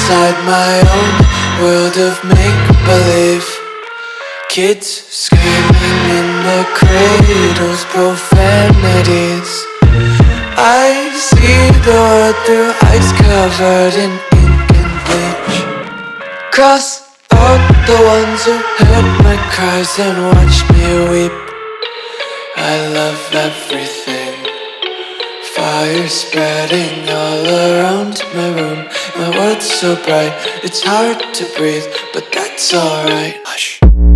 inside my own world of make-believe. Kids screaming in their cradles, profanities. I see the world through ice covered in ink and bleach. Cross out the ones who heard my cries and watched me weep. I love everything. Fire spreading all around my room. My world's so bright, it's hard to breathe, but that's alright. Hush.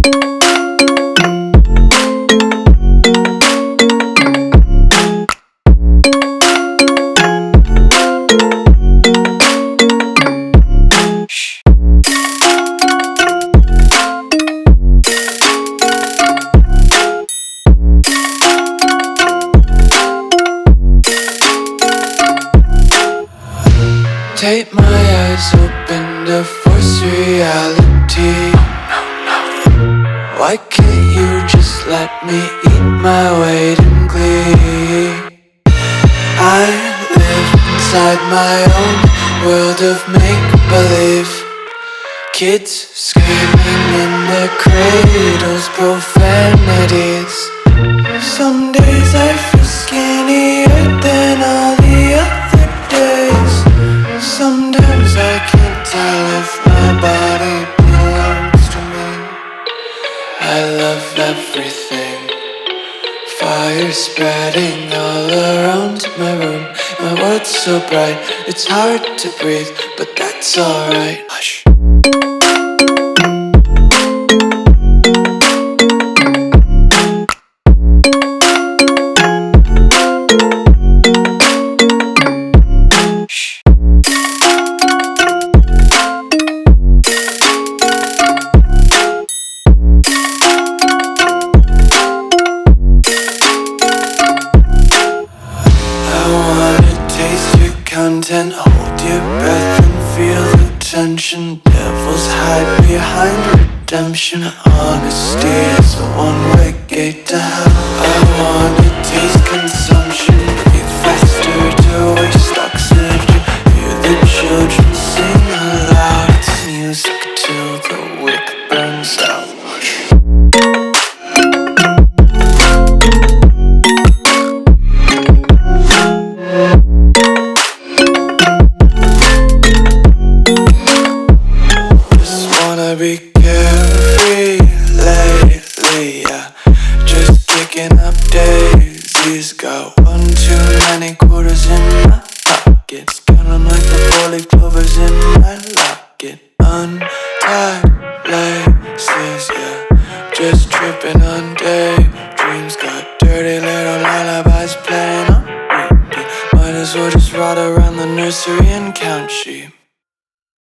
Tape my eyes open to force reality. Why can't you just let me eat my weight in glee? I live inside my own world of make-believe. Kids screaming in their cradles, profanities. Some days I feel skinnier than all the other days. Sometimes I can't tell if my body belongs to me. I love everything. Fire spreading all around my room. My world's so bright, it's hard to breathe, but that's alright. Hush. Content, hold your breath and feel the tension. Devils hide behind redemption. Honesty is a one-way gate to hell. I wanna taste consumption. Breathe faster to waste oxygen. Hear the children sing aloud. It's music till the wick burns out. Be carefree lately, yeah. Just kicking up daisies. Got one too many quarters in my pockets. Counting like the four-leaf clovers in my locket. Untied laces, yeah. Just tripping on daydreams. Got dirty little lullabies playing on repeat. Might as well just ride around the nursery and count sheep.